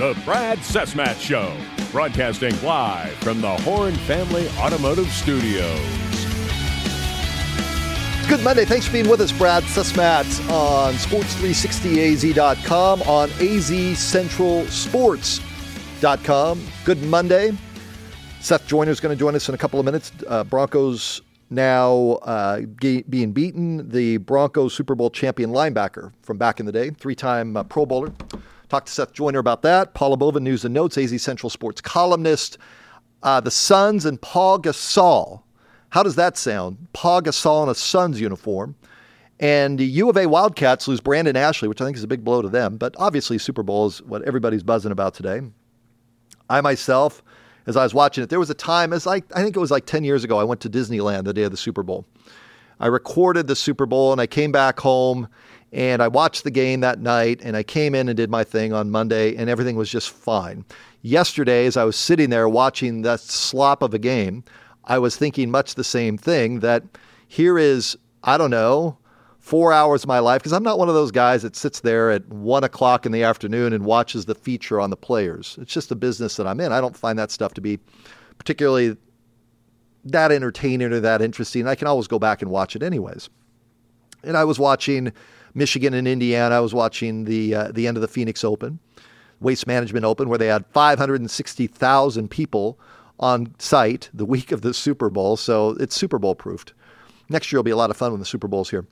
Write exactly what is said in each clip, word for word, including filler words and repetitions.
The Brad Cesmat Show, broadcasting live from the Horn Family Automotive Studios. It's Good Monday. Thanks for being with us, Brad Cesmat on sports three sixty A Z dot com, on A Z Central Sports dot com. Good Monday. Seth Joyner is going to join us in a couple of minutes. Uh, Broncos now uh, ge- being beaten. The Broncos Super Bowl champion linebacker from back in the day, three-time uh, Pro Bowler. Talked to Seth Joyner about that. Paula Bova, News and Notes, A Z Central Sports columnist. Uh, the Suns and Paul Gasol. How does that sound? Paul Gasol in a Suns uniform. And the U of A Wildcats lose Brandon Ashley, which I think is a big blow to them. But obviously Super Bowl is what everybody's buzzing about today. I myself, as I was watching it, there was a time, as I, I think it was like ten years ago, I went to Disneyland the day of the Super Bowl. I recorded the Super Bowl and I came back home and I watched the game that night and I came in and did my thing on Monday and everything was just fine. Yesterday, as I was sitting there watching that slop of a game, I was thinking much the same thing, that here is, I don't know, four hours of my life, because I'm not one of those guys that sits there at one o'clock in the afternoon and watches the feature on the players. It's just the business that I'm in. I don't find that stuff to be particularly that entertaining or that interesting. I can always go back and watch it anyways. And I was watching Michigan and Indiana. I was watching the uh, the end of the Phoenix Open, Waste Management Open, where they had five hundred sixty thousand people on site the week of the Super Bowl. So it's Super Bowl proofed. Next year will be a lot of fun when the Super Bowl's here.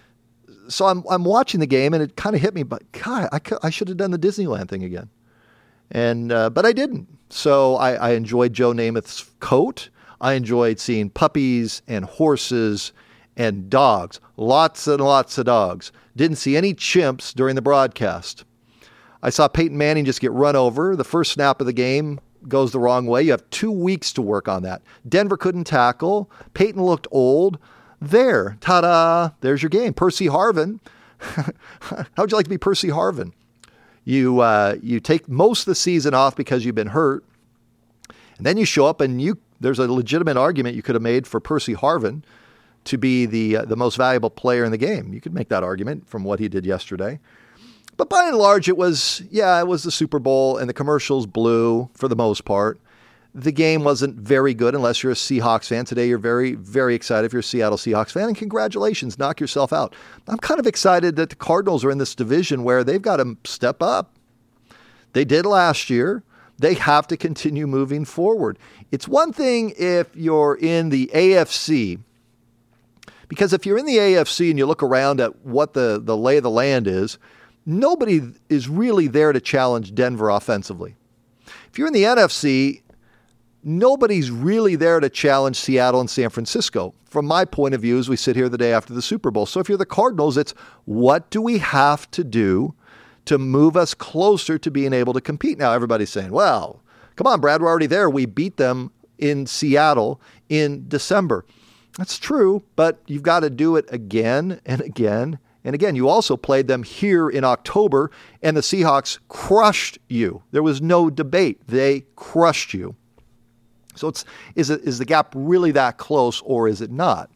So I'm I'm watching the game, and it kind of hit me, but God, I, I should have done the Disneyland thing again. And uh, but I didn't. So I, I enjoyed Joe Namath's coat. I enjoyed seeing puppies and horses and dogs. Lots and lots of dogs. Didn't see any chimps during the broadcast. I saw Peyton Manning just get run over. The first snap of the game goes the wrong way. You have two weeks to work on that. Denver couldn't tackle. Peyton looked old. There, ta-da, there's your game. Percy Harvin. How would you like to be Percy Harvin? You uh, you take most of the season off because you've been hurt, and then you show up and you there's a legitimate argument you could have made for Percy Harvin to be the uh, the most valuable player in the game. You could make that argument from what he did yesterday. But by and large, it was, yeah, it was the Super Bowl, and the commercials blew for the most part. The game wasn't very good unless you're a Seahawks fan. Today, you're very, very excited if you're a Seattle Seahawks fan, and congratulations, knock yourself out. I'm kind of excited that the Cardinals are in this division where they've got to step up. They did last year. They have to continue moving forward. It's one thing if you're in the A F C, because if you're in the A F C and you look around at what the, the lay of the land is, nobody is really there to challenge Denver offensively. If you're in the N F C, nobody's really there to challenge Seattle and San Francisco, from my point of view, as we sit here the day after the Super Bowl. So if you're the Cardinals, it's what do we have to do to move us closer to being able to compete? Now, everybody's saying, well, come on, Brad, we're already there. We beat them in Seattle in December. That's true, but you've got to do it again and again and again. You also played them here in October, and the Seahawks crushed you. There was no debate. They crushed you. So it's is it is the gap really that close, or is it not?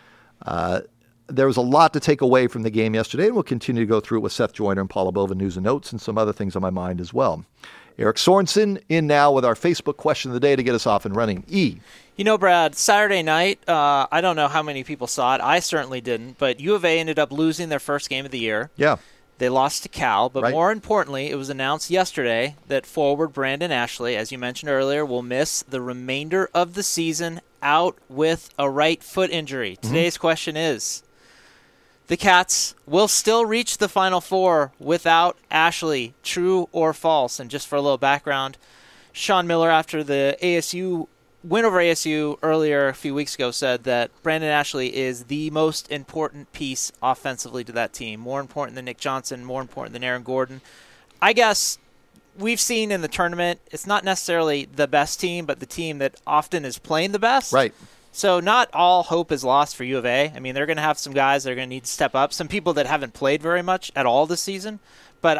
Uh, there was a lot to take away from the game yesterday, and we'll continue to go through it with Seth Joyner and Paula Bova, News and Notes, and some other things on my mind as well. Eric Sorensen in now with our Facebook question of the day to get us off and running. E. You know, Brad, Saturday night, uh, I don't know how many people saw it. I certainly didn't, but U of A ended up losing their first game of the year. Yeah. They lost to Cal, but right. more importantly, it was announced yesterday that forward Brandon Ashley, as you mentioned earlier, will miss the remainder of the season out with a right foot injury. Mm-hmm. Today's question is, the Cats will still reach the Final Four without Ashley, true or false? And just for a little background, Sean Miller, after the A S U win over A S U earlier a few weeks ago, said that Brandon Ashley is the most important piece offensively to that team. More important than Nick Johnson, more important than Aaron Gordon. I guess we've seen in the tournament, it's not necessarily the best team, but the team that often is playing the best. Right. So not all hope is lost for U of A. I mean, they're going to have some guys that are going to need to step up, some people that haven't played very much at all this season, but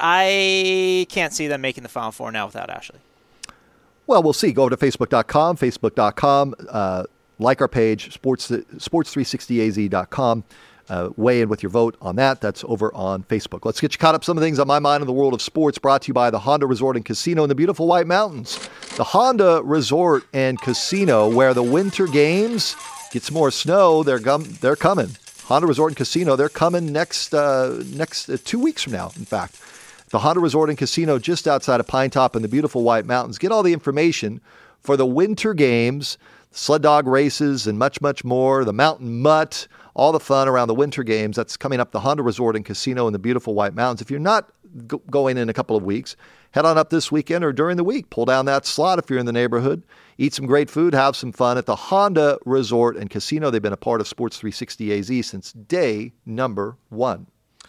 I can't see them making the Final Four now without Ashley. Well, we'll see. Go over to Facebook dot com, Facebook dot com, uh, like our page, sports sports three sixty A Z dot com. Uh, weigh in with your vote on that. That's over on Facebook. Let's get you caught up some of the things on my mind in the world of sports, brought to you by the Honda Resort and Casino in the beautiful White Mountains. The Honda Resort and Casino, where the winter games get some more snow. They're gum- they're coming. Honda Resort and Casino, they're coming next uh, next uh, two weeks from now, in fact. The Honda Resort and Casino just outside of Pine Top in the beautiful White Mountains. Get all the information for the winter games, sled dog races, and much, much more. The Mountain Mutt, all the fun around the winter games. That's coming up, the Honda Resort and Casino in the beautiful White Mountains. If you're not g- going in a couple of weeks, head on up this weekend or during the week. Pull down that slot if you're in the neighborhood. Eat some great food, have some fun at the Honda Resort and Casino. They've been a part of Sports three sixty A Z since day number one.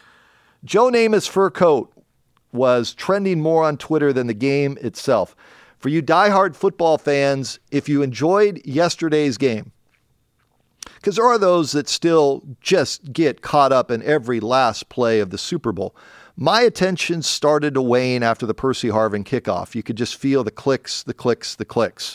Joe Namath's fur coat was trending more on Twitter than the game itself. For you diehard football fans, if you enjoyed yesterday's game, because there are those that still just get caught up in every last play of the Super Bowl. My attention started to wane after the Percy Harvin kickoff. You could just feel the clicks, the clicks, the clicks.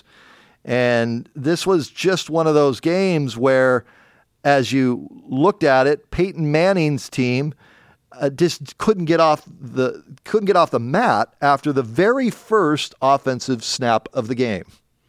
And this was just one of those games where, as you looked at it, Peyton Manning's team uh, just couldn't get off the couldn't get off the mat after the very first offensive snap of the game.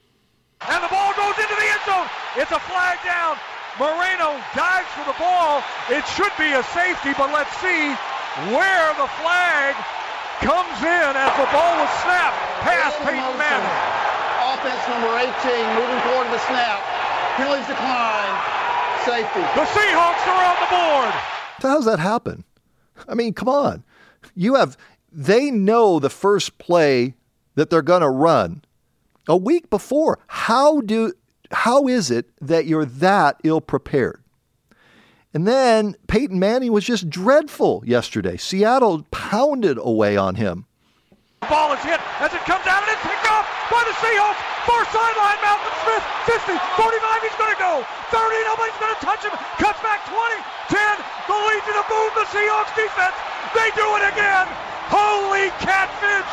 And the ball goes into the end zone. It's a flag down. Moreno dives for the ball. It should be a safety, but let's see where the flag comes in as the ball was snapped past Peyton Manning. Offense number eighteen moving toward the snap. Penalties decline. Safety. The Seahawks are on the board. So how does that happen? I mean, come on. You have, they know the first play that they're going to run a week before. How do, how is it that you're that ill prepared? And then Peyton Manning was just dreadful yesterday. Seattle pounded away on him. The ball is hit as it comes out and it's picked off by the Seahawks. Far sideline, Malcolm Smith, fifty, forty-five, he's going to go. thirty, nobody's going to touch him. Cuts back twenty, ten, the Legion of Boom, the Seahawks defense. They do it again. Holy catfish.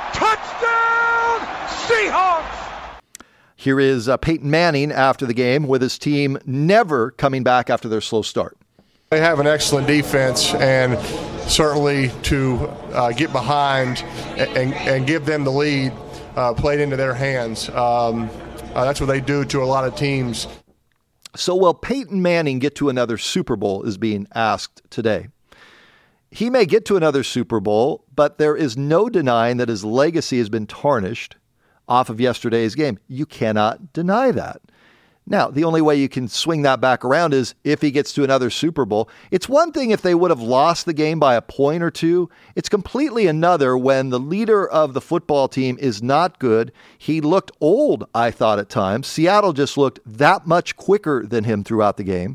Touchdown, Seahawks. Here is uh, Peyton Manning after the game with his team never coming back after their slow start. They have an excellent defense, and certainly to uh, get behind and, and give them the lead uh, played into their hands. Um, uh, that's what they do to a lot of teams. So will Peyton Manning get to another Super Bowl is being asked today. He may get to another Super Bowl, but there is no denying that his legacy has been tarnished off of yesterday's game. You cannot deny that. Now, the only way you can swing that back around is if he gets to another Super Bowl. It's one thing if they would have lost the game by a point or two. It's completely another when the leader of the football team is not good. He looked old, I thought, at times. Seattle just looked that much quicker than him throughout the game.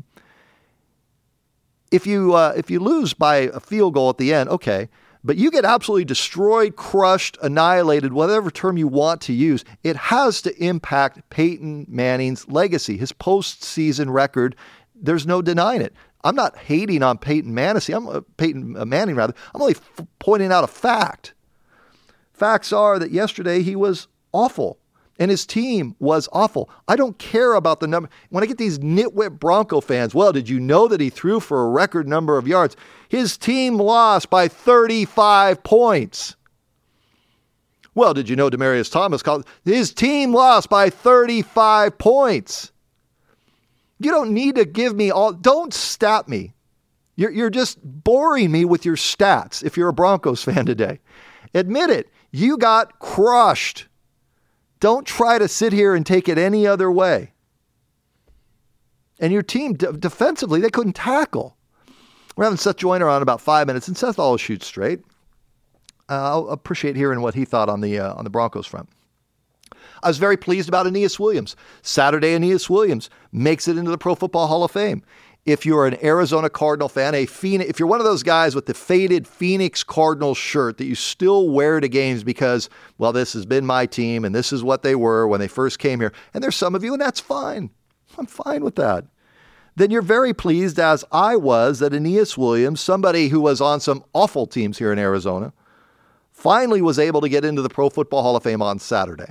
If you uh, if you lose by a field goal at the end, okay. But you get absolutely destroyed, crushed, annihilated, whatever term you want to use. It has to impact Peyton Manning's legacy, his postseason record. There's no denying it. I'm not hating on Peyton Manning. I'm uh, Peyton uh, Manning rather. I'm only f- pointing out a fact. Facts are that yesterday he was awful, and his team was awful. I don't care about the number. When I get these nitwit Bronco fans, well, did you know that he threw for a record number of yards? His team lost by thirty-five points. Well, did you know Demaryius Thomas called? His team lost by thirty-five points. You don't need to give me all. Don't stat me. You're, you're just boring me with your stats if you're a Broncos fan today. Admit it. You got crushed. Don't try to sit here and take it any other way. And your team, d- defensively, they couldn't tackle. We're having Seth Joyner on in about five minutes, and Seth always shoots straight. Uh, I'll appreciate hearing what he thought on the uh, on the Broncos front. I was very pleased about Aeneas Williams. Saturday, Aeneas Williams makes it into the Pro Football Hall of Fame. If you're an Arizona Cardinal fan, a Phoenix, if you're one of those guys with the faded Phoenix Cardinals shirt that you still wear to games because, well, this has been my team and this is what they were when they first came here, and there's some of you, and that's fine. I'm fine with that. Then you're very pleased, as I was, that Aeneas Williams, somebody who was on some awful teams here in Arizona, finally was able to get into the Pro Football Hall of Fame on Saturday.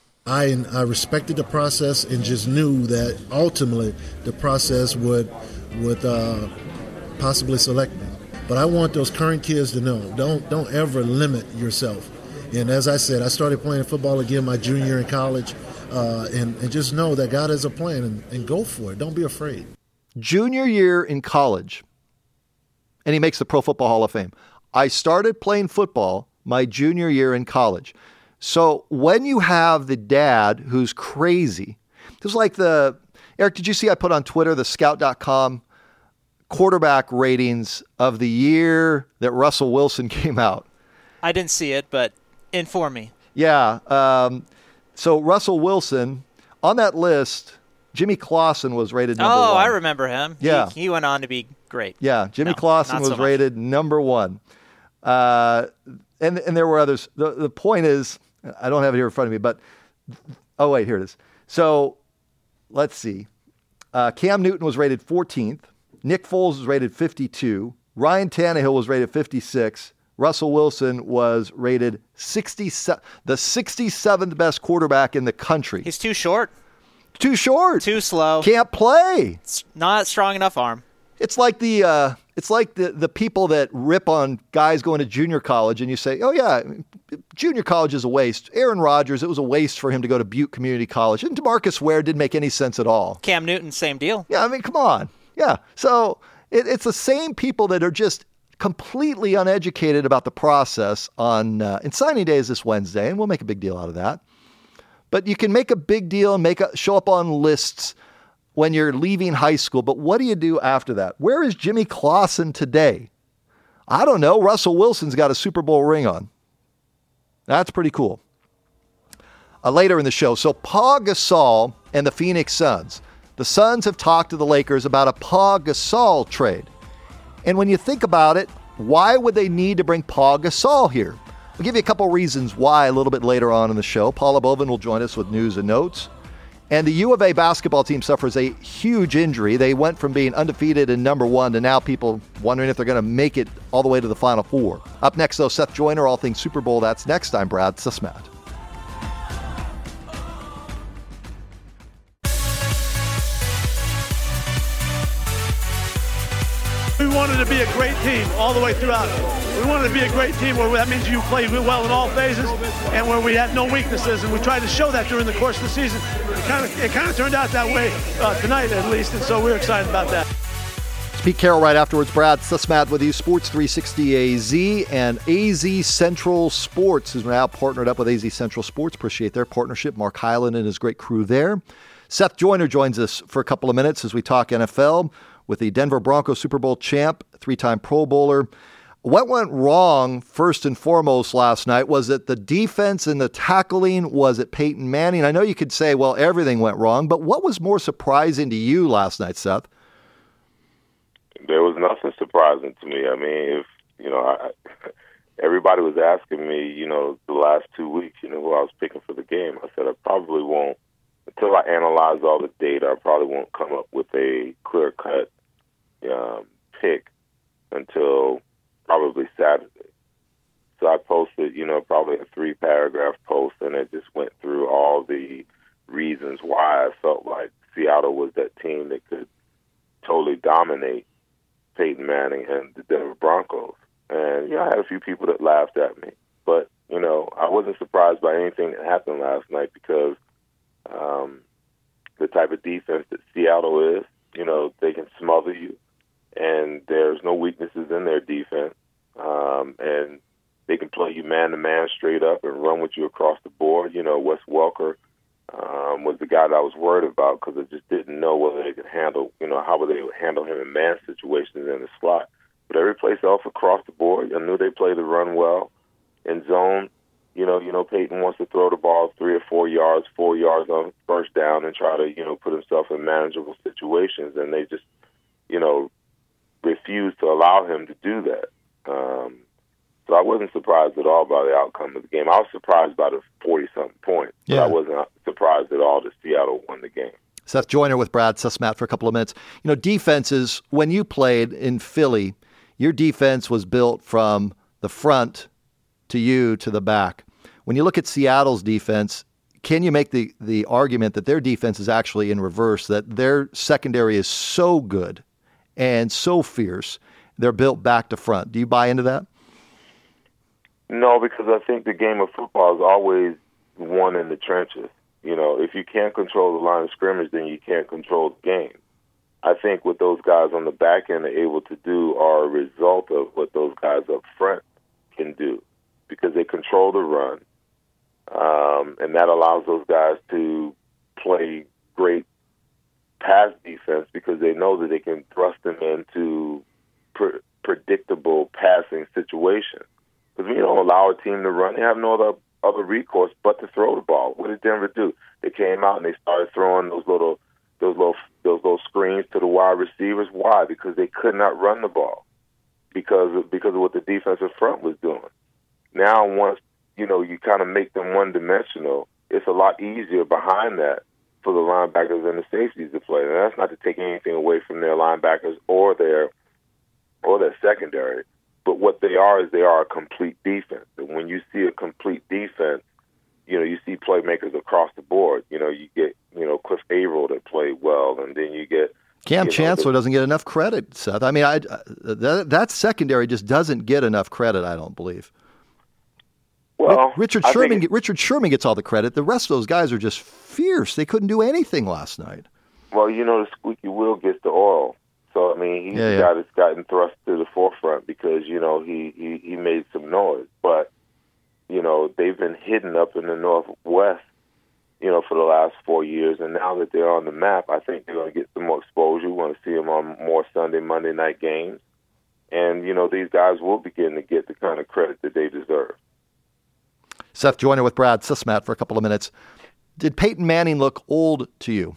I, I respected the process and just knew that ultimately the process would would uh, possibly select me. But I want those current kids to know, don't don't ever limit yourself. And as I said, I started playing football again my junior year in college, uh, and, and just know that God has a plan, and, and go for it. Don't be afraid. Junior year in college, and he makes the Pro Football Hall of Fame. I started playing football my junior year in college. So when you have the dad who's crazy, just like the, Eric, did you see I put on Twitter the scout dot com quarterback ratings of the year that Russell Wilson came out? I didn't see it, but inform me. Yeah. Um, so Russell Wilson, on that list, Jimmy Clausen was rated number oh, one. I remember him. Yeah. He, he went on to be great. Yeah, Jimmy no, Clausen was so rated number one. Uh, and and there were others. The, the point is, I don't have it here in front of me, but, oh, wait, here it is. So let's see. Uh, Cam Newton was rated fourteenth. Nick Foles was rated fifty-two. Ryan Tannehill was rated fifty-six. Russell Wilson was rated sixty-seven, the sixty-seventh best quarterback in the country. He's too short. Too short. Too slow. Can't play. It's not strong enough arm. It's like the uh, it's like the, the people that rip on guys going to junior college, and you say, oh, yeah, junior college is a waste. Aaron Rodgers, it was a waste for him to go to Butte Community College. And DeMarcus Ware didn't make any sense at all. Cam Newton, same deal. Yeah, I mean, come on. Yeah. So it, it's the same people that are just completely uneducated about the process on uh, and signing day is this Wednesday, and we'll make a big deal out of that. But you can make a big deal and make a, show up on lists when you're leaving high school. But what do you do after that? Where is Jimmy Clausen today? I don't know. Russell Wilson's got a Super Bowl ring on. That's pretty cool. Uh, later in the show, so Pau Gasol and the Phoenix Suns. The Suns have talked to the Lakers about a Pau Gasol trade. And when you think about it, why would they need to bring Pau Gasol here? We'll give you a couple reasons why a little bit later on in the show. Paula Bovin will join us with news and notes. And the U of A basketball team suffers a huge injury. They went from being undefeated and number one to now people wondering if they're going to make it all the way to the Final Four. Up next, though, Seth Joyner, all things Super Bowl. That's next. I'm Brad Susmat. We wanted to be a great team all the way throughout. We wanted to be a great team where that means you played well in all phases and where we had no weaknesses, and we tried to show that during the course of the season. It kind of it kind of turned out that way uh, tonight, at least, and so we're excited about that. It's Pete Carroll right afterwards. Brad Susmat with you. Sports three sixty A Z and A Z Central Sports is now partnered up with A Z Central Sports. Appreciate their partnership. Mark Hyland and his great crew there. Seth Joyner joins us for a couple of minutes as we talk N F L with the Denver Broncos Super Bowl champ, three-time Pro Bowler. What went wrong, first and foremost, last night? Was it the defense and the tackling? Was it Peyton Manning? I know you could say, well, everything went wrong, but what was more surprising to you last night, Seth? There was nothing surprising to me. I mean, if, you know, I, everybody was asking me, you know, the last two weeks, you know, who I was picking for the game. I said I probably won't, until I analyze all the data, I probably won't come up with a clear-cut um, pick until probably Saturday. So I posted, you know, probably a three-paragraph post, and it just went through all the reasons why I felt like Seattle was that team that could totally dominate Peyton Manning and the Denver Broncos. And, you know, I had a few people that laughed at me. But, you know, I wasn't surprised by anything that happened last night because um, the type of defense that Seattle is, you know, they can smother you. And there's no weaknesses in their defense. Um, and they can play you man-to-man straight up and run with you across the board. You know, Wes Welker um, was the guy that I was worried about because I just didn't know whether they could handle, you know, how they would handle him in man situations in the slot. But every place else across the board, I knew they played the run well. In zone, you know, you know, Peyton wants to throw the ball three or four yards, four yards on first down and try to, you know, put himself in manageable situations. And they just, you know, refused to allow him to do that. Um, so I wasn't surprised at all by the outcome of the game. I was surprised by the forty-something points, but yeah. I wasn't surprised at all that Seattle won the game. Seth Joyner with Brad Susmat for a couple of minutes. You know, defenses, when you played in Philly, your defense was built from the front to you to the back. When you look at Seattle's defense, can you make the, the argument that their defense is actually in reverse, that their secondary is so good and so fierce. They're built back to front. Do you buy into that? No, because I think the game of football is always won in the trenches. You know, if you can't control the line of scrimmage, then you can't control the game. I think what those guys on the back end are able to do are a result of what those guys up front can do, because they control the run, um, and that allows those guys to play great pass defense because they know that they can thrust them into pre- predictable passing situations. Because when you don't allow a team to run, they have no other other recourse but to throw the ball. What did Denver do? They came out and they started throwing those little those little those little screens to the wide receivers. Why? Because they could not run the ball because of, because of what the defensive front was doing. Now, once you know you kind of make them one dimensional, it's a lot easier behind that for the linebackers and the safeties to play. And that's not to take anything away from their linebackers or their or their secondary. But what they are is they are a complete defense. And when you see a complete defense, you know, you see playmakers across the board. You know, you get, you know, Cliff Averill that played well, and then you get Cam you Chancellor know, doesn't get enough credit, Seth. I mean, I, that, that secondary just doesn't get enough credit, I don't believe. Well, Richard I Sherman, think it, Richard Sherman gets all the credit. The rest of those guys are just fierce. They couldn't do anything last night. Well, you know, the squeaky wheel gets the oil. So, I mean, he's yeah, the yeah. guy that's gotten thrust to the forefront because, you know, he, he, he made some noise. But, you know, they've been hidden up in the Northwest, you know, for the last four years. And now that they're on the map, I think they're going to get some more exposure. We want to see them on more Sunday, Monday night games. And, you know, these guys will begin to get the kind of credit that they deserve. Seth Joyner with Brad Sismat for a couple of minutes. Did Peyton Manning look old to you?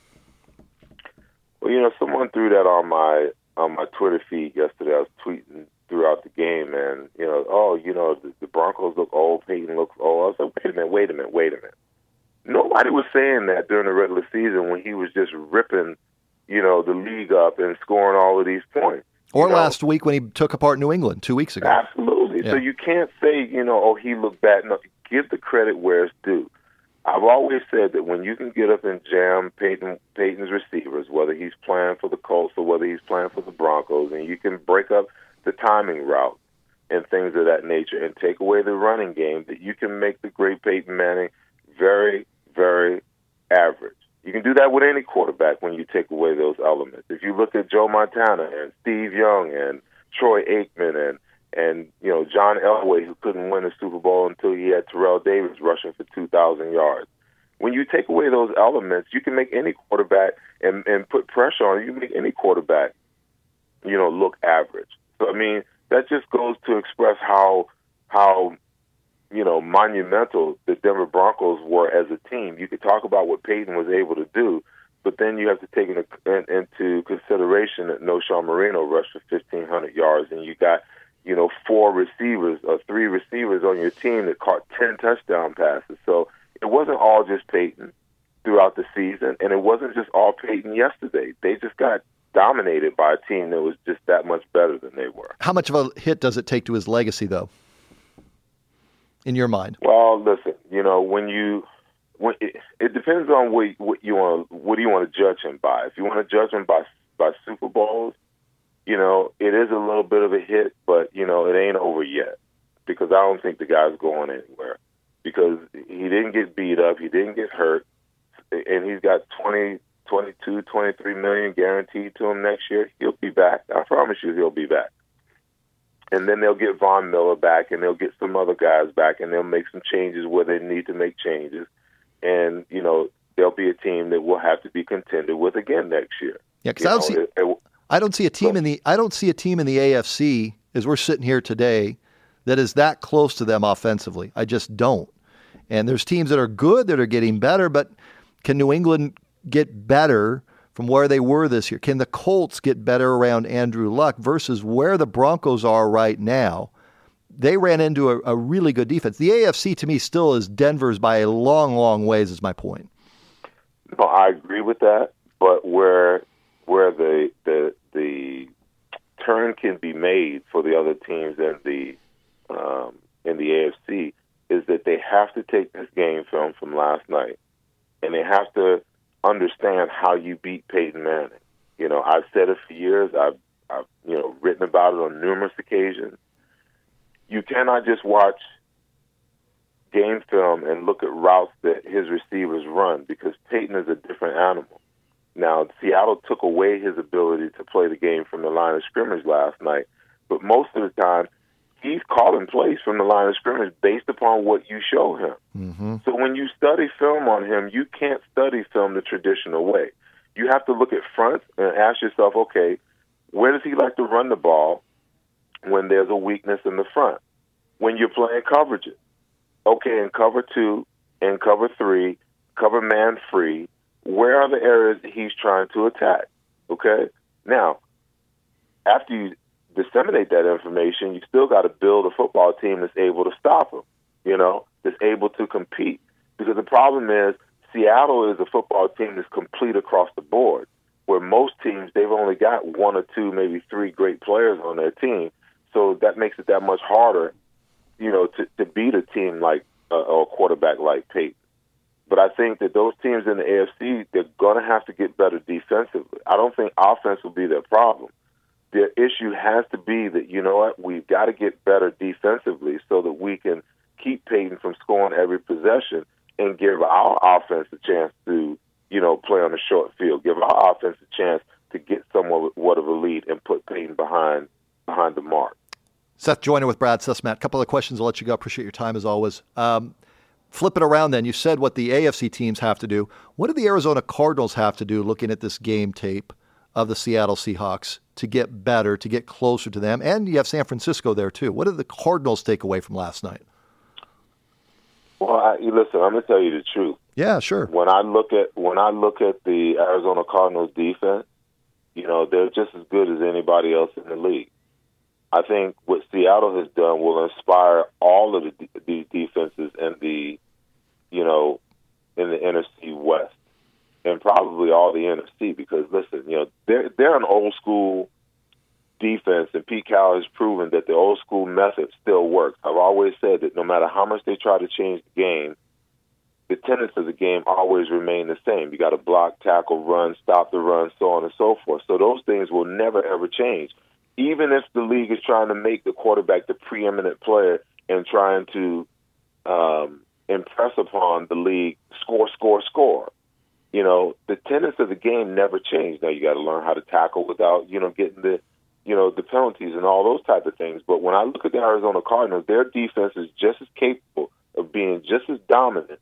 Well, you know, someone threw that on my on my Twitter feed yesterday. I was tweeting throughout the game, and, you know, oh, you know, the, the Broncos look old, Peyton looks old. I was like, wait a minute, wait a minute, wait a minute. Nobody was saying that during the regular season when he was just ripping, you know, the league up and scoring all of these points. Or you know? last week when he took apart New England two weeks ago. Absolutely. Yeah. So you can't say, you know, oh, he looked bad. No, give the credit where it's due. I've always said that when you can get up and jam Peyton, Peyton's receivers, whether he's playing for the Colts or whether he's playing for the Broncos, and you can break up the timing route and things of that nature and take away the running game, that you can make the great Peyton Manning very, very average. You can do that with any quarterback when you take away those elements. If you look at Joe Montana and Steve Young and Troy Aikman and And, you know, John Elway, who couldn't win a Super Bowl until he had Terrell Davis rushing for two thousand yards. When you take away those elements, you can make any quarterback and, and put pressure on it. You can make any quarterback, you know, look average. So, I mean, that just goes to express how, how you know, monumental the Denver Broncos were as a team. You could talk about what Peyton was able to do, but then you have to take into, into consideration that Noshawn Marino rushed for fifteen hundred yards, and you got – you know, four receivers or three receivers on your team that caught ten touchdown passes. So it wasn't all just Peyton throughout the season, and it wasn't just all Peyton yesterday. They just got dominated by a team that was just that much better than they were. How much of a hit does it take to his legacy, though, in your mind? Well, listen, you know, when you when it, it depends on what, what you want. What do you want to judge him by? If you want to judge him by by Super Bowls, you know, it is a little bit of a hit, but, you know, it ain't over yet because I don't think the guy's going anywhere because he didn't get beat up, he didn't get hurt, and he's got twenty, twenty-two, twenty-three million guaranteed to him next year. He'll be back. I promise you he'll be back. And then they'll get Von Miller back, and they'll get some other guys back, and they'll make some changes where they need to make changes. And, you know, there'll be a team that will have to be contended with again next year. Yeah, because I don't see... It, it, I don't see a team in the I don't see a team in the A F C as we're sitting here today that is that close to them offensively. I just don't. And there's teams that are good that are getting better, but can New England get better from where they were this year? Can the Colts get better around Andrew Luck versus where the Broncos are right now? They ran into a, a really good defense. The A F C to me still is Denver's by a long, long ways is my point. No, I agree with that, but where where the the the turn can be made for the other teams in the um, in the A F C is that they have to take this game film from last night, and they have to understand how you beat Peyton Manning. You know, I've said it for years. I've, I've, you know, written about it on numerous occasions. You cannot just watch game film and look at routes that his receivers run, because Peyton is a different animal. Now, Seattle took away his ability to play the game from the line of scrimmage last night, but most of the time, he's calling plays from the line of scrimmage based upon what you show him. Mm-hmm. So when you study film on him, you can't study film the traditional way. You have to look at fronts and ask yourself, okay, where does he like to run the ball when there's a weakness in the front? When you're playing coverages. Okay, in cover two, in cover three, cover man free, where are the areas that he's trying to attack? Okay? Now, after you disseminate that information, you still got to build a football team that's able to stop him, you know, that's able to compete. Because the problem is Seattle is a football team that's complete across the board, where most teams, they've only got one or two, maybe three great players on their team. So that makes it that much harder, you know, to, to beat a team like uh, or a quarterback like Peyton. But I think that those teams in the A F C, they're going to have to get better defensively. I don't think offense will be their problem. Their issue has to be that, you know what, we've got to get better defensively so that we can keep Peyton from scoring every possession and give our offense a chance to, you know, play on the short field, give our offense a chance to get somewhat of a lead and put Peyton behind behind the mark. Seth Joyner with Brad Sussman. A couple of questions. I'll let you go. Appreciate your time as always. Um, flip it around then. You said what the A F C teams have to do. What do the Arizona Cardinals have to do looking at this game tape of the Seattle Seahawks to get better, to get closer to them? And you have San Francisco there too. What did the Cardinals take away from last night? Well, I, listen, I'm going to tell you the truth. Yeah, sure. When I look at when I look at the Arizona Cardinals defense, you know, they're just as good as anybody else in the league. I think what Seattle has done will inspire all of the, these defenses in the, you know, in the N F C West, and probably all the N F C, because listen, you know, they're they're an old school defense, and Pete Carroll has proven that the old school method still works. I've always said that no matter how much they try to change the game, the tenets of the game always remain the same. You got to block, tackle, run, stop the run, so on and so forth. So those things will never, ever change. Even if the league is trying to make the quarterback the preeminent player and trying to um, impress upon the league, score, score, score. You know, the tenets of the game never change. Now you got to learn how to tackle without, you know, getting the, you know, the penalties and all those type of things. But when I look at the Arizona Cardinals, their defense is just as capable of being just as dominant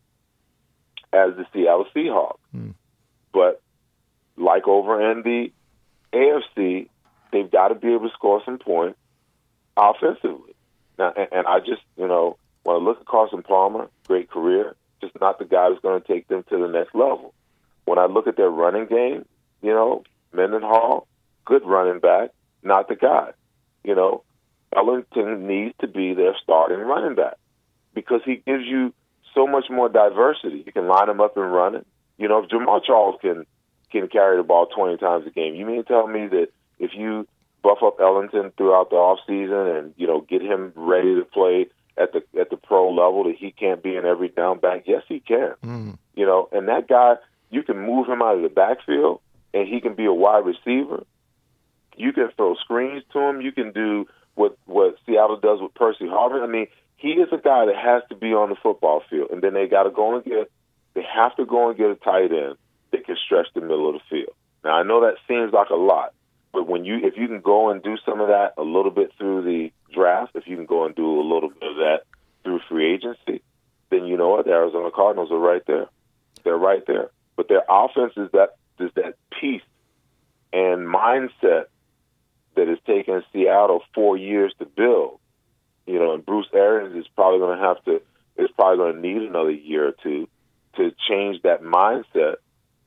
as the Seattle Seahawks. Hmm. But like over in the A F C, they've got to be able to score some points offensively. Now, and, and I just, you know, when I look at Carson Palmer, great career, just not the guy who's going to take them to the next level. When I look at their running game, you know, Mendenhall, good running back, not the guy. You know, Ellington needs to be their starting running back because he gives you so much more diversity. You can line him up and run it. You know, if Jamal Charles can can carry the ball twenty times a game, you mean to tell me that if you buff up Ellington throughout the offseason and, you know, get him ready to play at the at the pro level, that he can't be an every down back? Yes, he can. Mm. You know, and that guy, you can move him out of the backfield and he can be a wide receiver. You can throw screens to him. You can do what, what Seattle does with Percy Harvin. I mean, he is a guy that has to be on the football field. And then they got to go and get, they have to go and get a tight end that can stretch the middle of the field. Now, I know that seems like a lot, but when you, if you can go and do some of that a little bit through the draft, if you can go and do a little bit of that through free agency, then you know what? The Arizona Cardinals are right there. They're right there. But their offense is that, is that piece and mindset that has taken Seattle four years to build. You know, and Bruce Arians is probably going to have to, is probably going to need another year or two to change that mindset.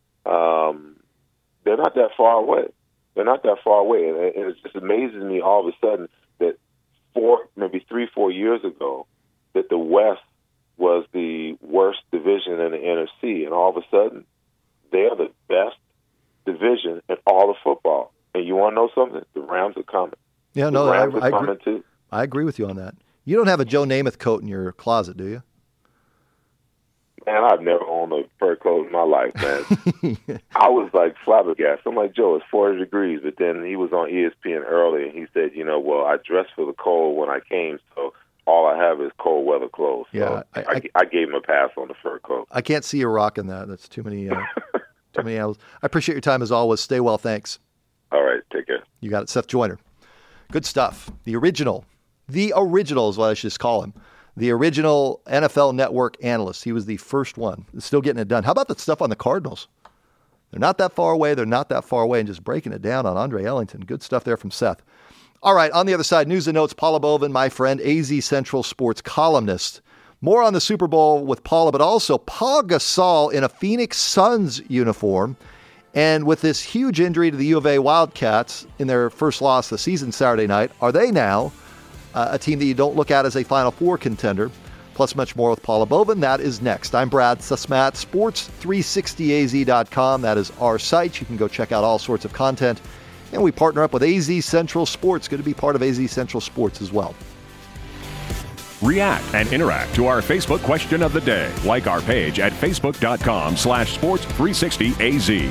Um, they're not that far away. They're not that far away. And it just amazes me all of a sudden that four, maybe three, four years ago, that the West was the worst division in the N F C. And all of a sudden, they are the best division in all of football. And you want to know something? The Rams are coming. Yeah, no, the I, Rams are I, coming agree, too. I agree with you on that. You don't have a Joe Namath coat in your closet, do you? Man, I've never owned a fur coat in my life, man. I was like flabbergasted. I'm like, Joe, it's forty degrees. But then he was on E S P N early, and he said, you know, well, I dressed for the cold when I came, so all I have is cold weather clothes. So yeah, I, I, I gave him a pass on the fur coat. I can't see you rocking that. That's too many, uh, too many hours. I appreciate your time as always. Stay well, thanks. All right, take care. You got it, Seth Joyner. Good stuff. The original, the original is what I should just call him. The original N F L Network analyst. He was the first one. Still getting it done. How about the stuff on the Cardinals? They're not that far away. They're not that far away. And just breaking it down on Andre Ellington. Good stuff there from Seth. All right, on the other side, news and notes, Paula Bovin, my friend, A Z Central Sports columnist. More on the Super Bowl with Paula, but also Paul Gasol in a Phoenix Suns uniform. And with this huge injury to the U of A Wildcats in their first loss of the season Saturday night, are they now Uh, a team that you don't look at as a Final Four contender? Plus much more with Paula Bovin. That is next. I'm Brad Susmat, sports three sixty A Z dot com. That is our site. You can go check out all sorts of content. And we partner up with A Z Central Sports. Good to be part of A Z Central Sports as well. React and interact to our Facebook question of the day. Like our page at facebook.com slash sports 360AZ.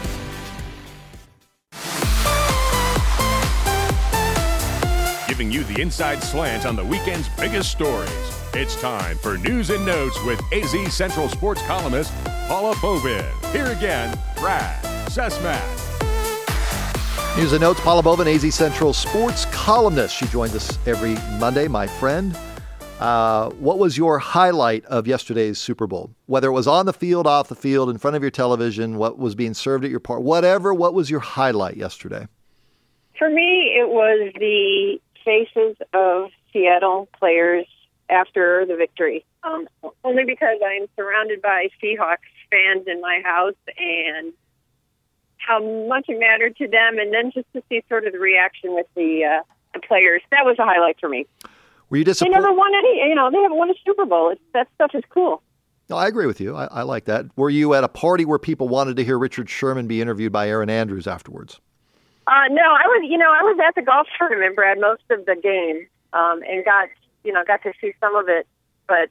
Giving you the inside slant on the weekend's biggest stories. It's time for News and Notes with A Z Central Sports columnist Paula Bovin. Here again, Brad Susmat. News and Notes, Paula Bovin, A Z Central Sports columnist. She joins us every Monday, my friend. Uh, what was your highlight of yesterday's Super Bowl? Whether it was on the field, off the field, in front of your television, what was being served at your party, whatever, what was your highlight yesterday? For me, it was the faces of Seattle players after the victory. Um, only because I'm surrounded by Seahawks fans in my house and how much it mattered to them, and then just to see sort of the reaction with the, uh, the players. That was a highlight for me. Were you disappointed? They never won any, you know, they haven't won a Super Bowl. It's, that stuff is cool. No, I agree with you. I, I like that. Were you at a party where people wanted to hear Richard Sherman be interviewed by Erin Andrews afterwards? Uh, no, I was, you know, I was at the golf tournament, Brad, most of the game, um, and got, you know, got to see some of it. But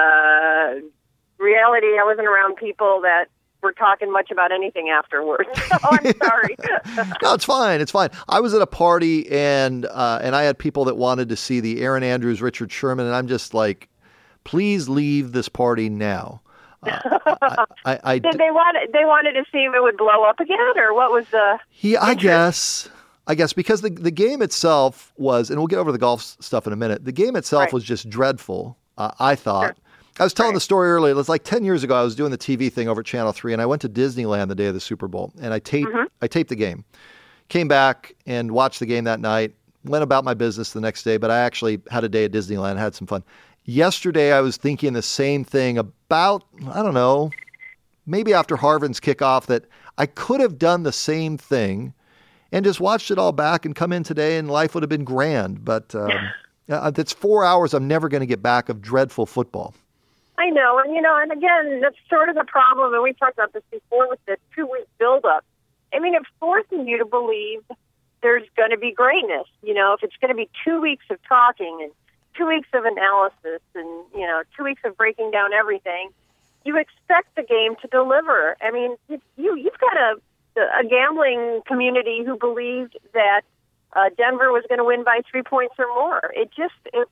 uh, reality, I wasn't around people that were talking much about anything afterwards. So I'm sorry. No, it's fine. It's fine. I was at a party and uh, and I had people that wanted to see the Erin Andrews, Richard Sherman, and I'm just like, please leave this party now. Uh, I, I, I, Did they want they wanted to see if it would blow up again, or what was the? Yeah, I guess. I guess because the the game itself was, and we'll get over the golf stuff in a minute. The game itself right. was just dreadful. Uh, I thought. Sure. I was telling right. the story earlier. It was like ten years ago. I was doing the T V thing over at Channel three, and I went to Disneyland the day of the Super Bowl, and I taped mm-hmm. I taped the game. Came back and watched the game that night. Went about my business the next day, but I actually had a day at Disneyland. Had some fun. Yesterday, I was thinking the same thing about, I don't know, maybe after Harvin's kickoff, that I could have done the same thing and just watched it all back and come in today and life would have been grand. But um, it's four hours I'm never going to get back of dreadful football. I know. And, you know, and again, that's sort of the problem. And we talked about this before with the two-week buildup. I mean, it's forcing you to believe there's going to be greatness. You know, if it's going to be two weeks of talking and two weeks of analysis and, you know, two weeks of breaking down everything, you expect the game to deliver. I mean, you, you've got a, a gambling community who believed that uh, Denver was going to win by three points or more. It just, it,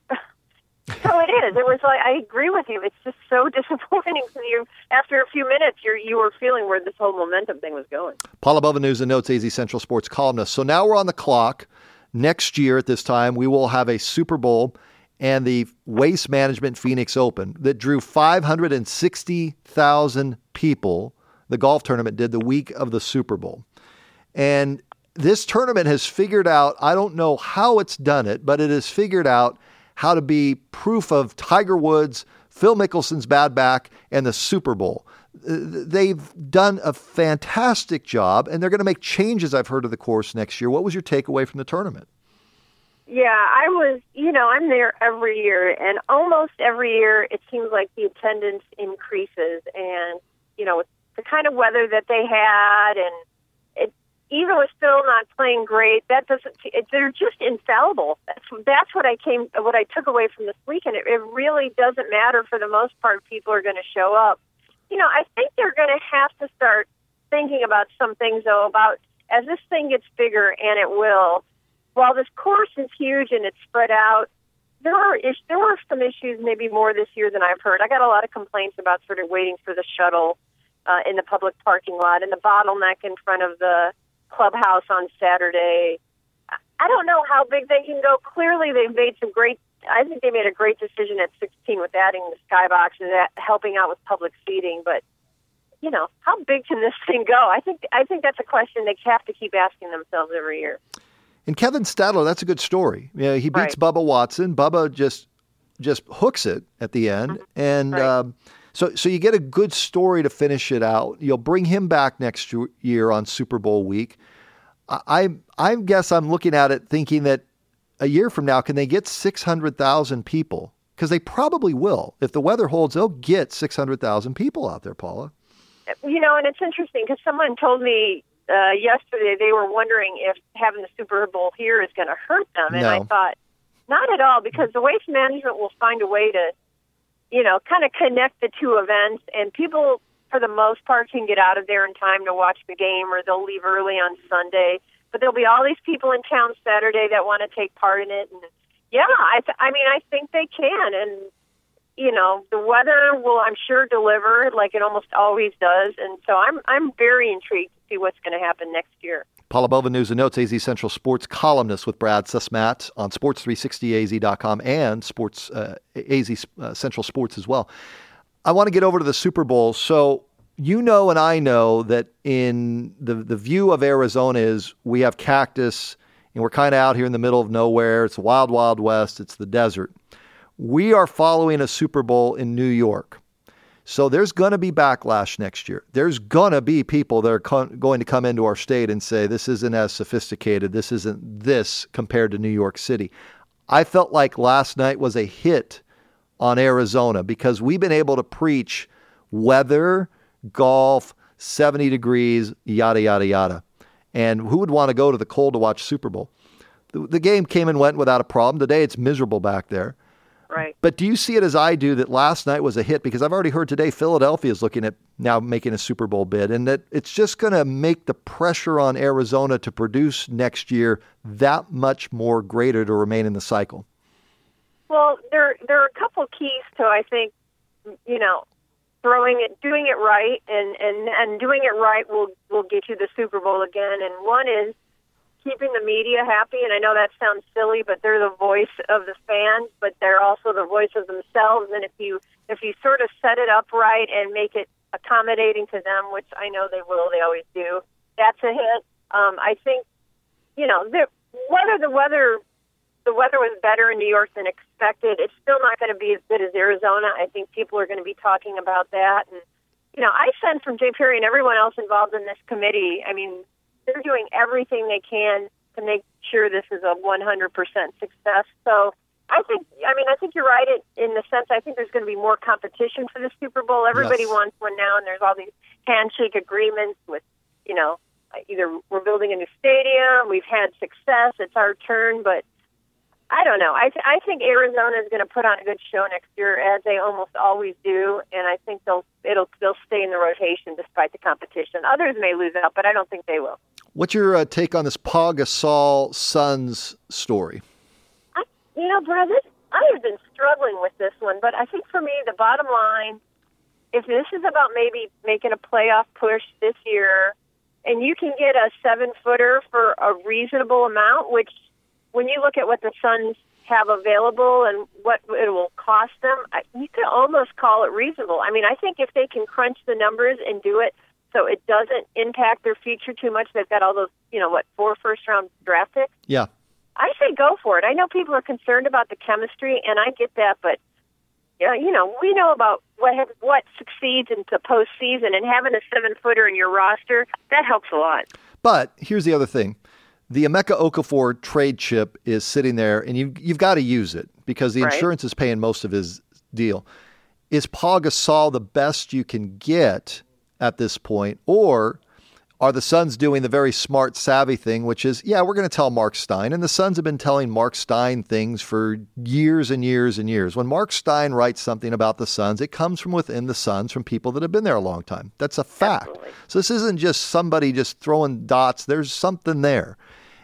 so it is. It was like, I agree with you. It's just so disappointing to you. After a few minutes, you're, you were feeling where this whole momentum thing was going. Paula Bovin, News and Notes, A Z Central Sports columnist. So now we're on the clock. Next year at this time, we will have a Super Bowl and the Waste Management Phoenix Open that drew five hundred sixty thousand people. The golf tournament did the week of the Super Bowl. And this tournament has figured out, I don't know how it's done it, but it has figured out how to be proof of Tiger Woods, Phil Mickelson's bad back, and the Super Bowl. They've done a fantastic job, and they're going to make changes, I've heard, of the course next year. What was your takeaway from the tournament? Yeah, I was, you know, I'm there every year, and almost every year it seems like the attendance increases. And, you know, with the kind of weather that they had, and it, even with Phil not playing great, that doesn't, it, they're just infallible. That's, that's what I came, what I took away from this weekend. It, it really doesn't matter for the most part. People are going to show up. you know, I think they're going to have to start thinking about some things, though, about as this thing gets bigger, and it will, while this course is huge and it's spread out, there are is, there were some issues maybe more this year than I've heard. I got a lot of complaints about sort of waiting for the shuttle uh, in the public parking lot and the bottleneck in front of the clubhouse on Saturday. I don't know how big they can go. Clearly, they've made some great, I think they made a great decision at sixteen with adding the skybox and that, helping out with public seating, but you know, how big can this thing go? I think I think that's a question they have to keep asking themselves every year. And Kevin Stadler, that's a good story. You know, he beats Right. Bubba Watson. Bubba just just hooks it at the end, Mm-hmm. and Right. um, so so you get a good story to finish it out. You'll bring him back next year on Super Bowl week. I I guess I'm looking at it thinking that a year from now, can they get six hundred thousand people? Because they probably will. If the weather holds, they'll get six hundred thousand people out there, Paula. You know, and it's interesting because someone told me uh, yesterday they were wondering if having the Super Bowl here is going to hurt them. And No. I thought, not at all, because the Waste Management will find a way to, you know, kind of connect the two events. And people, for the most part, can get out of there in time to watch the game, or they'll leave early on Sunday. But there'll be all these people in town Saturday that want to take part in it. And yeah, I, th- I mean, I think they can. And you know, the weather will, I'm sure, deliver like it almost always does. And so I'm I'm very intrigued to see what's going to happen next year. Paula Bova, News and Notes, A Z Central Sports columnist with Brad Susmat on sports three sixty A Z dot com and Sports uh, A Z uh, Central Sports as well. I want to get over to the Super Bowl. So you know and I know that in the, the view of Arizona is we have cactus, and we're kind of out here in the middle of nowhere. It's the wild, wild west. It's the desert. We are following a Super Bowl in New York. So there's going to be backlash next year. There's going to be people that are co- going to come into our state and say, this isn't as sophisticated. This isn't this compared to New York City. I felt like last night was a hit on Arizona because we've been able to preach weather, golf, seventy degrees, yada, yada, yada. And who would want to go to the cold to watch Super Bowl? The, the game came and went without a problem. Today it's miserable back there. Right. But do you see it as I do that last night was a hit? Because I've already heard today Philadelphia is looking at now making a Super Bowl bid, and that it's just going to make the pressure on Arizona to produce next year that much more greater to remain in the cycle. Well, there there are a couple keys to, I think, you know, throwing it, doing it right, and, and, and doing it right will will get you the Super Bowl again. And one is keeping the media happy, and I know that sounds silly, but they're the voice of the fans, but they're also the voice of themselves. And if you if you sort of set it up right and make it accommodating to them, which I know they will, they always do, that's a hit. Um, I think, you know, the, whether the weather the weather was better in New York than expected, it's still not going to be as good as Arizona. I think people are going to be talking about that. And, you know, I sense from Jay Perry and everyone else involved in this committee, I mean, they're doing everything they can to make sure this is a one hundred percent success. So I think, I mean, I think you're right in the sense I think there's going to be more competition for the Super Bowl. Everybody Yes. wants one now, and there's all these handshake agreements with, you know, either we're building a new stadium, we've had success, it's our turn, but I don't know. I, th- I think Arizona is going to put on a good show next year, as they almost always do, and I think they'll it'll they'll stay in the rotation despite the competition. Others may lose out, but I don't think they will. What's your uh, take on this Paul Gasol Suns story? I, you know, Brad, this, I have been struggling with this one, but I think for me, the bottom line, if this is about maybe making a playoff push this year, and you can get a seven-footer for a reasonable amount, which when you look at what the Suns have available and what it will cost them, you could almost call it reasonable. I mean, I think if they can crunch the numbers and do it so it doesn't impact their future too much, they've got all those, you know, what, four first-round draft picks? Yeah. I say go for it. I know people are concerned about the chemistry, and I get that, but yeah, you know, we know about what have, what succeeds into postseason, and having a seven-footer in your roster, that helps a lot. But here's the other thing. The Emeka Okafor trade chip is sitting there, and you, you've got to use it because the Right. insurance is paying most of his deal. Is Paul Gasol the best you can get at this point, or are the Suns doing the very smart, savvy thing, which is, yeah, we're going to tell Mark Stein. And the Suns have been telling Mark Stein things for years and years and years. When Mark Stein writes something about the Suns, it comes from within the Suns, from people that have been there a long time. That's a fact. Absolutely. So this isn't just somebody just throwing dots. There's something there.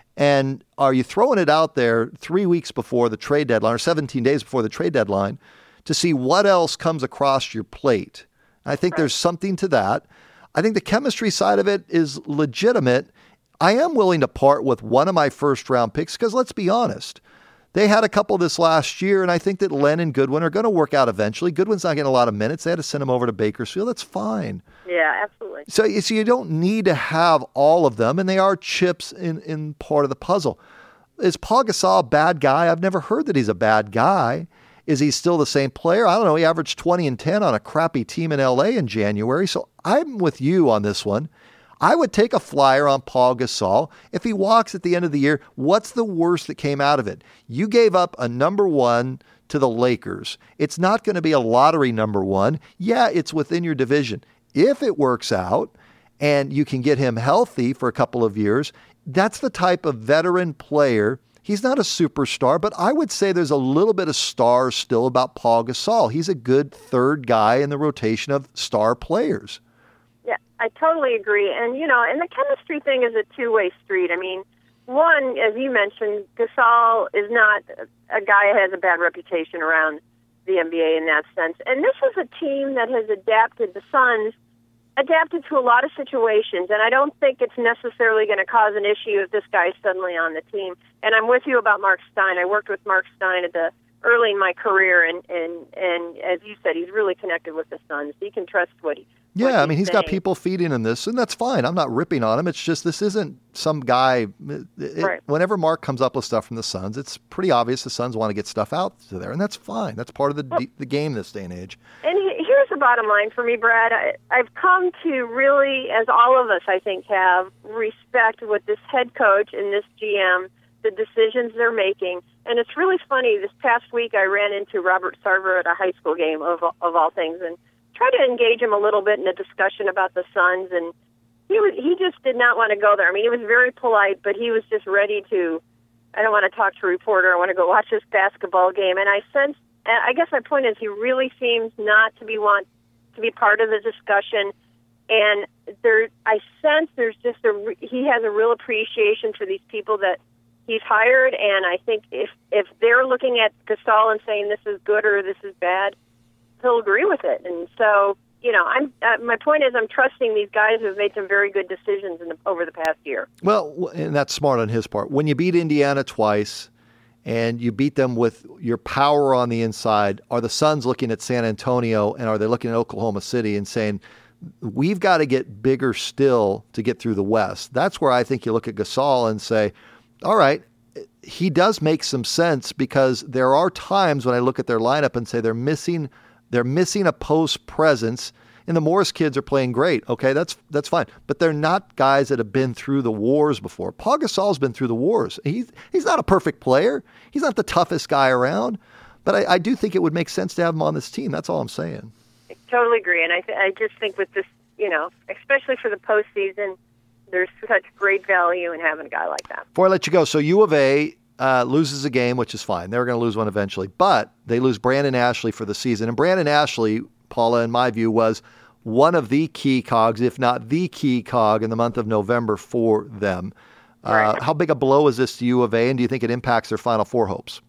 And are you throwing it out there three weeks before the trade deadline or seventeen days before the trade deadline to see what else comes across your plate? I think right. there's something to that. I think the chemistry side of it is legitimate. I am willing to part with one of my first round picks because let's be honest, they had a couple this last year, and I think that Len and Goodwin are going to work out eventually. Goodwin's not getting a lot of minutes. They had to send him over to Bakersfield. That's fine. Yeah, absolutely. So, so you don't need to have all of them, and they are chips in, in part of the puzzle. Is Paul Gasol a bad guy? I've never heard that he's a bad guy. Is he still the same player? I don't know. He averaged twenty and ten on a crappy team in L A in January. So I'm with you on this one. I would take a flyer on Paul Gasol. If he walks at the end of the year, what's the worst that came out of it? You gave up a number one to the Lakers. It's not going to be a lottery number one. Yeah, it's within your division. If it works out and you can get him healthy for a couple of years, that's the type of veteran player. He's not a superstar, but I would say there's a little bit of star still about Paul Gasol. He's a good third guy in the rotation of star players. Yeah, I totally agree. And, you know, and the chemistry thing is a two-way street. I mean, one, as you mentioned, Gasol is not a guy who has a bad reputation around the N B A in that sense. And this is a team that has adapted, the Suns, adapted to a lot of situations, and I don't think it's necessarily going to cause an issue if this guy's suddenly on the team. And I'm with you about Mark Stein. I worked with Mark Stein at the early in my career, and, and, and as you said, he's really connected with the Suns. You can trust what he Yeah, what I mean, he's saying. got people feeding him this, and that's fine. I'm not ripping on him. It's just this isn't some guy. It, right. Whenever Mark comes up with stuff from the Suns, it's pretty obvious the Suns want to get stuff out to there, and that's fine. That's part of the well, the game this day and age. And here's the bottom line for me, Brad. I, I've come to really, as all of us, I think, have, respect with this head coach and this G M, the decisions they're making. And it's really funny. This past week, I ran into Robert Sarver at a high school game, of, of all things, and tried to engage him a little bit in a discussion about the Suns. And he was, he just did not want to go there. I mean, he was very polite, but he was just ready to, I don't want to talk to a reporter. I want to go watch this basketball game. And I sensed, I guess my point is he really seems not to be want to be part of the discussion. And there, I sense there's just a, he has a real appreciation for these people that he's hired, and I think if if they're looking at Gasol and saying this is good or this is bad, he'll agree with it. And so, you know, I'm uh, my point is I'm trusting these guys who've made some very good decisions in the, over the past year. Well, and that's smart on his part. When you beat Indiana twice and you beat them with your power on the inside, are the Suns looking at San Antonio and are they looking at Oklahoma City and saying, we've got to get bigger still to get through the West? That's where I think you look at Gasol and say, all right, he does make some sense, because there are times when I look at their lineup and say they're missing they're missing a post presence, and the Morris kids are playing great. Okay, that's that's fine. But they're not guys that have been through the wars before. Paul Gasol's been through the wars. He's he's not a perfect player. He's not the toughest guy around. But I, I do think it would make sense to have him on this team. That's all I'm saying. I totally agree. And I th- I just think with this, you know, especially for the postseason, there's such great value in having a guy like that. Before I let you go, so U of A uh, loses a game, which is fine. They're going to lose one eventually. But they lose Brandon Ashley for the season. And Brandon Ashley, Paula, in my view, was one of the key cogs, if not the key cog, in the month of November for them. Right. Uh, how big a blow is this to U of A, and do you think it impacts their Final Four hopes?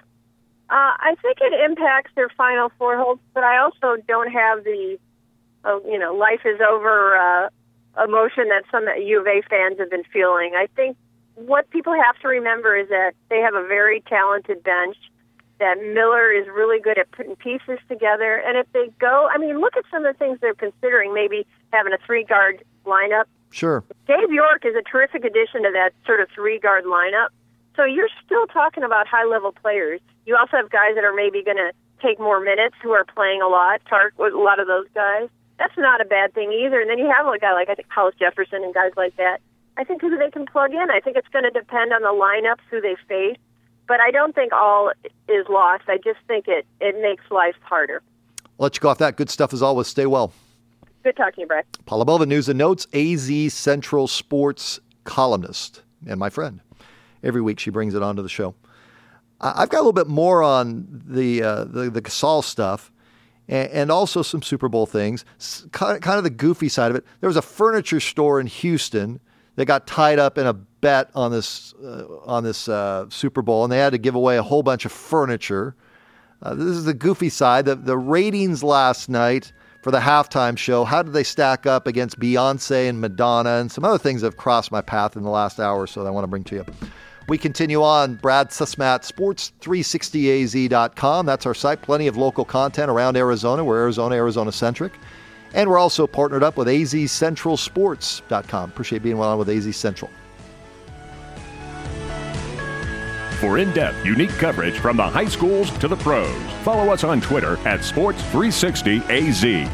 Uh, I think it impacts their Final Four hopes, but I also don't have the, uh, you know, life is over uh, emotion that some U of A fans have been feeling. I think what people have to remember is that they have a very talented bench, that Miller is really good at putting pieces together. And if they go, I mean, look at some of the things they're considering, maybe having a three-guard lineup. Sure. Dave York is a terrific addition to that sort of three-guard lineup. So you're still talking about high-level players. You also have guys that are maybe going to take more minutes, who are playing a lot, Tark, a lot of those guys. That's not a bad thing either. And then you have a guy like, I think, Hollis Jefferson and guys like that. I think who they can plug in. I think it's going to depend on the lineups, who they face. But I don't think all is lost. I just think it, it makes life harder. I'll let you go off that. Good stuff as always. Stay well. Good talking to you, Brad. Paula Bova, News and Notes, A Z Central Sports columnist and my friend. Every week she brings it onto the show. I've got a little bit more on the uh, the, the Gasol stuff and, and also some Super Bowl things, kind of the goofy side of it. There was a furniture store in Houston that got tied up in a bet on this uh, on this uh, Super Bowl, and they had to give away a whole bunch of furniture. Uh, this is the goofy side. The, the ratings last night for the halftime show, how did they stack up against Beyonce and Madonna and some other things that have crossed my path in the last hour or so that I want to bring to you. We continue on. Brad Sussmat, sports three sixty A Z dot com. That's our site. Plenty of local content around Arizona. We're Arizona, Arizona-centric. And we're also partnered up with A Z Central Sports dot com. Appreciate being on with A Z Central. For in-depth, unique coverage from the high schools to the pros, follow us on Twitter at sports three sixty A Z.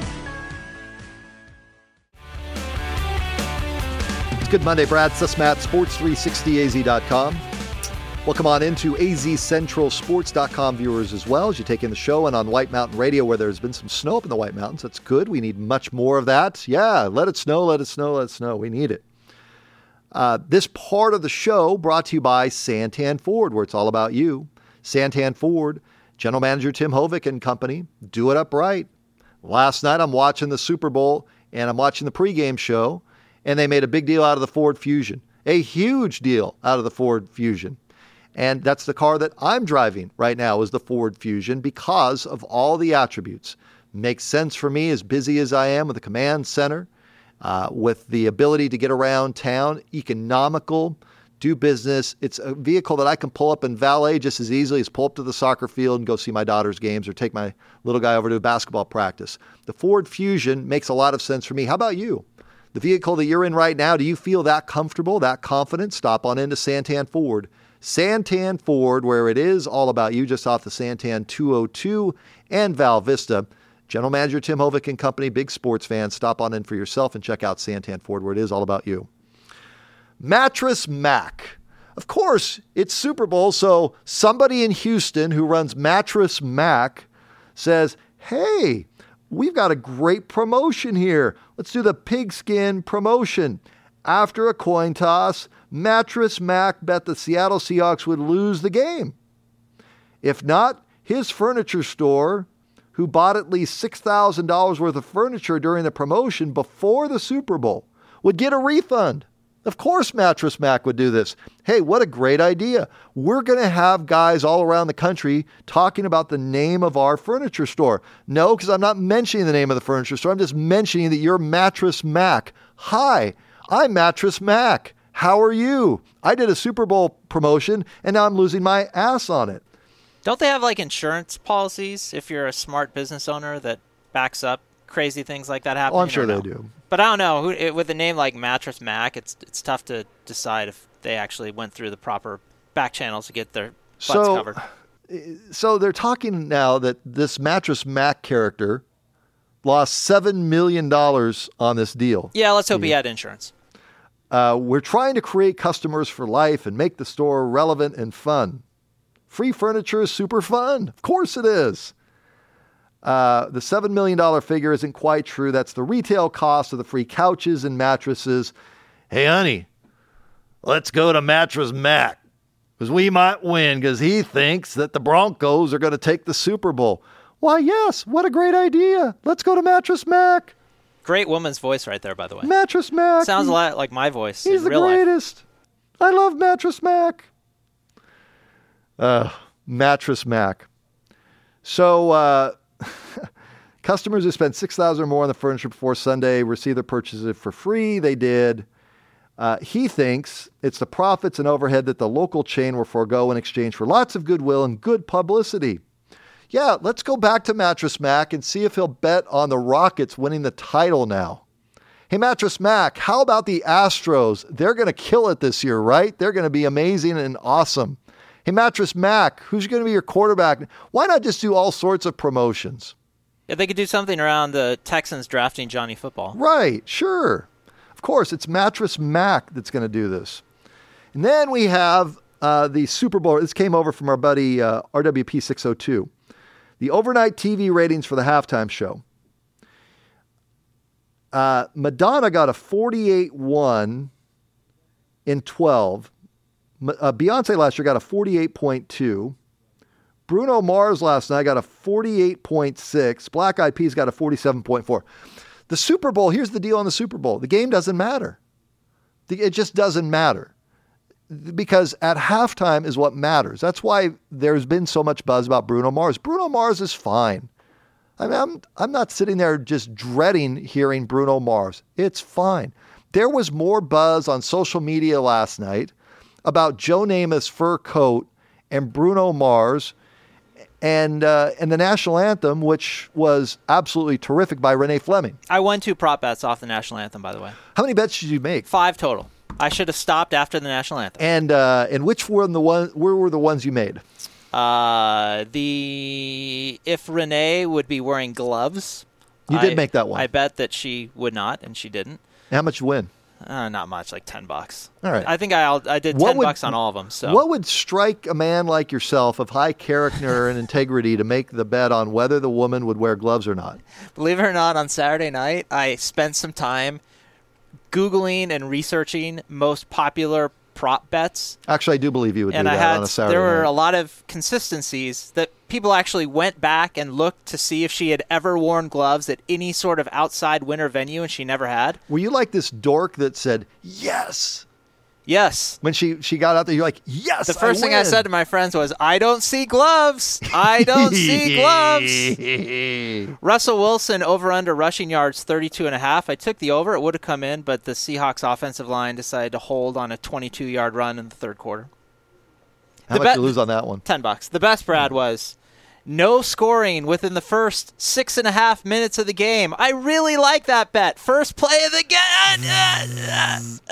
It's Good Monday, Brad Sussmat, sports three sixty A Z dot com. Welcome on into A Z Central Sports dot com viewers as well as you take in the show and on White Mountain Radio where there's been some snow up in the White Mountains. That's good. We need much more of that. Yeah, let it snow, let it snow, let it snow. We need it. Uh, this part of the show brought to you by Santan Ford, where it's all about you. Santan Ford, General Manager Tim Hovick and company, do it up right. Last night I'm watching the Super Bowl and I'm watching the pregame show, and they made a big deal out of the Ford Fusion, a huge deal out of the Ford Fusion. And that's the car that I'm driving right now is the Ford Fusion because of all the attributes. Makes sense for me as busy as I am with the command center. Uh, with the ability to get around town, economical, do business. It's a vehicle that I can pull up and valet just as easily as pull up to the soccer field and go see my daughter's games or take my little guy over to a basketball practice. The Ford Fusion makes a lot of sense for me. How about you? The vehicle that you're in right now, do you feel that comfortable, that confident? Stop on into Santan Ford. Santan Ford, where it is all about you, just off the Santan two oh two and Val Vista. General Manager Tim Hovick and company, big sports fans, stop on in for yourself and check out Santan Ford, where it is all about you. Mattress Mac. Of course, it's Super Bowl, so somebody in Houston who runs Mattress Mac says, hey, we've got a great promotion here. Let's do the pigskin promotion. After a coin toss, Mattress Mac bet the Seattle Seahawks would lose the game. If not, his furniture store, who bought at least six thousand dollars worth of furniture during the promotion before the Super Bowl, would get a refund. Of course Mattress Mac would do this. Hey, what a great idea. We're going to have guys all around the country talking about the name of our furniture store. No, because I'm not mentioning the name of the furniture store. I'm just mentioning that you're Mattress Mac. Hi, I'm Mattress Mac. How are you? I did a Super Bowl promotion, and now I'm losing my ass on it. Don't they have like insurance policies if you're a smart business owner that backs up crazy things like that happening? Oh, I'm sure they do. But I don't know. Who, it, with a name like Mattress Mac, it's it's tough to decide if they actually went through the proper back channels to get their butts so, covered. So they're talking now that this Mattress Mac character lost seven million dollars on this deal. Yeah, let's hope he had insurance. Uh, we're trying to create customers for life and make the store relevant and fun. Free furniture is super fun. Of course it is. Uh, the seven million dollars figure isn't quite true. That's the retail cost of the free couches and mattresses. Hey, honey, let's go to Mattress Mac because we might win because he thinks that the Broncos are going to take the Super Bowl. Why, yes. What a great idea. Let's go to Mattress Mac. Great woman's voice right there, by the way. Mattress Mac. Sounds a lot like my voice He's in the real greatest. life. I love Mattress Mac. Uh, Mattress Mac. So uh, customers who spent six thousand dollars or more on the furniture before Sunday receive their purchases for free. They did. Uh, he thinks it's the profits and overhead that the local chain will forego in exchange for lots of goodwill and good publicity. Yeah, let's go back to Mattress Mac and see if he'll bet on the Rockets winning the title now. Hey, Mattress Mac, how about the Astros? They're going to kill it this year, right? They're going to be amazing and awesome. Hey, Mattress Mac, who's going to be your quarterback? Why not just do all sorts of promotions? Yeah, they could do something around the Texans drafting Johnny Football. Right, sure. Of course, it's Mattress Mac that's going to do this. And then we have uh, the Super Bowl. This came over from our buddy uh, R W P six oh two. The overnight T V ratings for the halftime show. Uh, Madonna got a forty-eight one in twelve. Uh, Beyonce last year got a forty-eight point two. Bruno Mars last night got a forty-eight point six. Black Eyed Peas got a forty-seven point four. The Super Bowl, here's the deal on the Super Bowl. The game doesn't matter. It just doesn't matter. Because at halftime is what matters. That's why there's been so much buzz about Bruno Mars. Bruno Mars is fine. I mean, I'm, I'm not sitting there just dreading hearing Bruno Mars. It's fine. There was more buzz on social media last night about Joe Namath's fur coat and Bruno Mars and uh, and the national anthem, which was absolutely terrific by Renee Fleming. I won two prop bets off the national anthem, by the way. How many bets did you make? Five total. I should have stopped after the national anthem. And uh, and which were the one? Where were the ones you made? Uh, the if Renee would be wearing gloves. You I, did make that one. I bet that she would not, and she didn't. How much you win? Uh, not much, like ten bucks. All right. I think I I did What ten would- bucks on all of them. So What would strike a man like yourself of high character and integrity to make the bet on whether the woman would wear gloves or not? believe it or not, on Saturday night, I spent some time Googling and researching most popular prop bets. Actually, I do believe you would And do I that had on a Saturday there were night. a lot of consistencies that people actually went back and looked to see if she had ever worn gloves at any sort of outside winter venue, and she never had. Were you like this dork that said, yes? Yes. When she, she got out there, you're like, yes, The first I thing I win." said to my friends was, I don't see gloves. I don't see gloves. Russell Wilson over under rushing yards thirty-two and a half. I took the over. It would have come in, but the Seahawks offensive line decided to hold on a twenty-two yard run in the third quarter. How The much bet- you lose on that one? ten bucks. The best, Brad, was no scoring within the first six and a half minutes of the game. I really like that bet. First play of the game.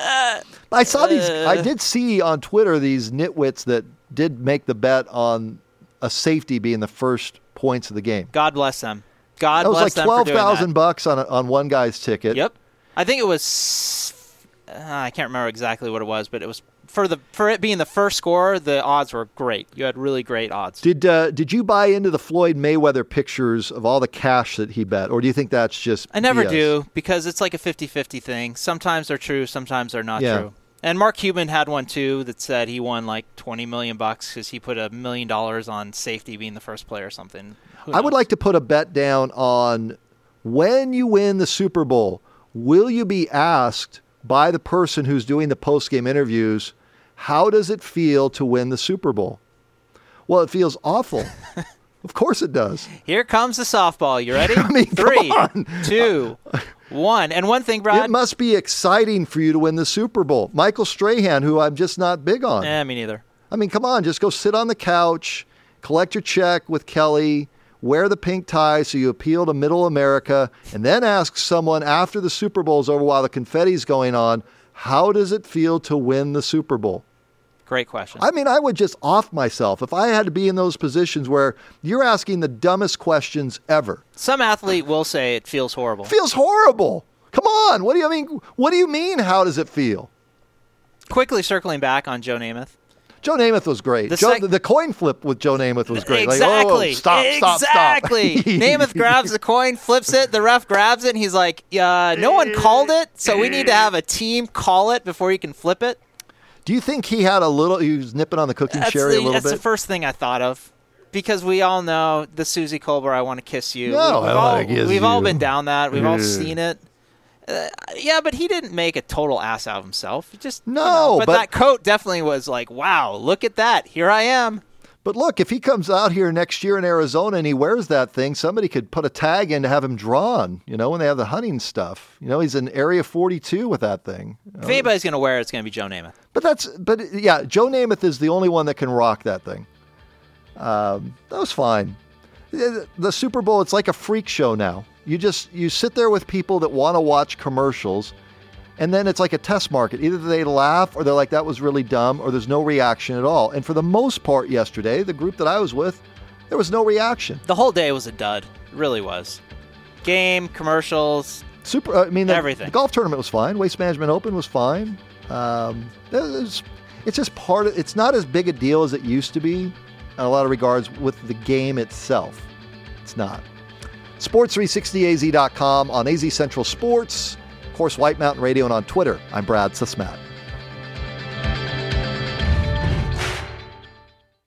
I saw these. Uh. I did see on Twitter these nitwits that did make the bet on a safety being the first points of the game. God bless them. God That was bless like them twelve for doing that. thousand bucks on a, on one guy's ticket. Yep. I think it was. Uh, I can't remember exactly what it was, but it was for the for it being the first score. The odds were great. You had really great odds. Did uh, did you buy into the Floyd Mayweather pictures of all the cash that he bet, or do you think that's just I never B S? do because it's like a fifty-fifty thing. Sometimes they're true, sometimes they're not Yeah. true. And Mark Cuban had one too that said he won like twenty million bucks because he put a million dollars on safety being the first play or something. Who I would knows? like to put a bet down on when you win the Super Bowl, will you be asked by the person who's doing the post-game interviews, how does it feel to win the Super Bowl? Well, it feels awful. Of course it does. Here comes the softball. You ready? I mean, come Three, on. two, one. And one thing, Brad. It must be exciting for you to win the Super Bowl. Michael Strahan, who I'm just not big on. Eh, me neither. I mean, come on, just go sit on the couch, collect your check with Kelly, wear the pink tie so you appeal to middle America, and then ask someone after the Super Bowl's over while the confetti's going on, how does it feel to win the Super Bowl? Great question. I mean, I would just off myself if I had to be in those positions where you're asking the dumbest questions ever. Some athlete will say it feels horrible. Feels horrible. Come on. What do you I mean? What do you mean? How does it feel? Quickly circling back on Joe Namath. Joe Namath was great. The Joe, sec- the, the coin flip with Joe Namath was great. Exactly. Like, oh, stop, stop, exactly. stop. Namath grabs the coin, flips it. The ref grabs it, and he's like, uh, no one called it, so we need to have a team call it before you can flip it. Do you think he had a little, he was nipping on the cooking That's, sherry the, a little that's bit? the first thing I thought of. Because we all know the Susie Colbert, I want to kiss you. No, we've I all, wanna kiss we've all you. been down that. We've all Yeah. seen it. Uh, yeah, but he didn't make a total ass out of himself. He just you No, know, but, but- that coat definitely was like, wow, look at that. Here I am. But look, if he comes out here next year in Arizona and he wears that thing, somebody could put a tag in to have him drawn, you know, when they have the hunting stuff. You know, he's in Area forty-two with that thing. You If know? anybody's going to wear it, it's going to be Joe Namath. But that's, but yeah, Joe Namath is the only one that can rock that thing. Um, that was fine. The the Super Bowl, it's like a freak show now. You just, you sit there with people that want to watch commercials, and then it's like a test market. Either they laugh or they're like, that was really dumb, or there's no reaction at all. And for the most part yesterday, the group that I was with, there was no reaction. The whole day was a dud. It really was. Game, commercials. Super. I mean, the, Everything. the golf tournament was fine. Waste Management Open was fine. Um, it was- it's just part of. It's not as big a deal as it used to be, in a lot of regards, with the game itself. It's not. sports three sixty A Z dot com, on A Z Central Sports, of course, White Mountain Radio, and on Twitter. I'm Brad Susmat.